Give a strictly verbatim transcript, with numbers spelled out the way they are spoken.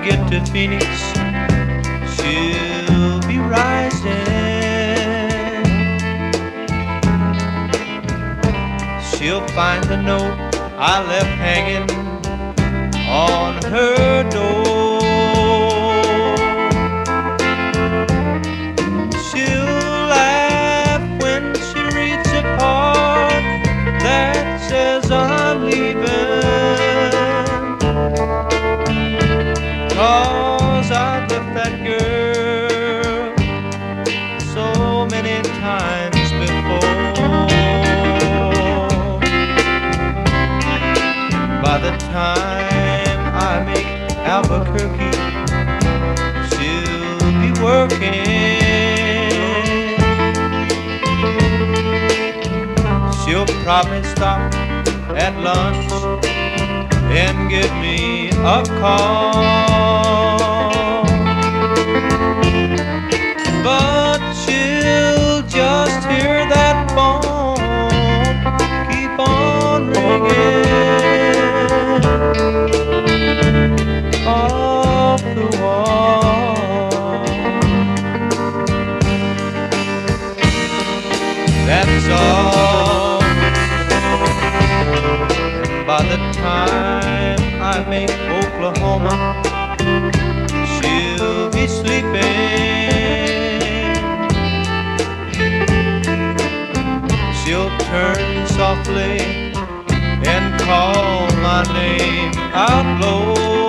get to Phoenix, she'll be rising. She'll find the note I left hanging on her door. She'll laugh when she reads a part that says I'm leaving, 'cause I've left that girl so many times before. By the time I make Albuquerque, she'll be working. She'll probably stop at lunch and give me a call, but she'll just hear that phone keep on ringing off the wall. That's all. By the time I make Oklahoma, she'll be sleeping. She'll turn softly and call my name out low.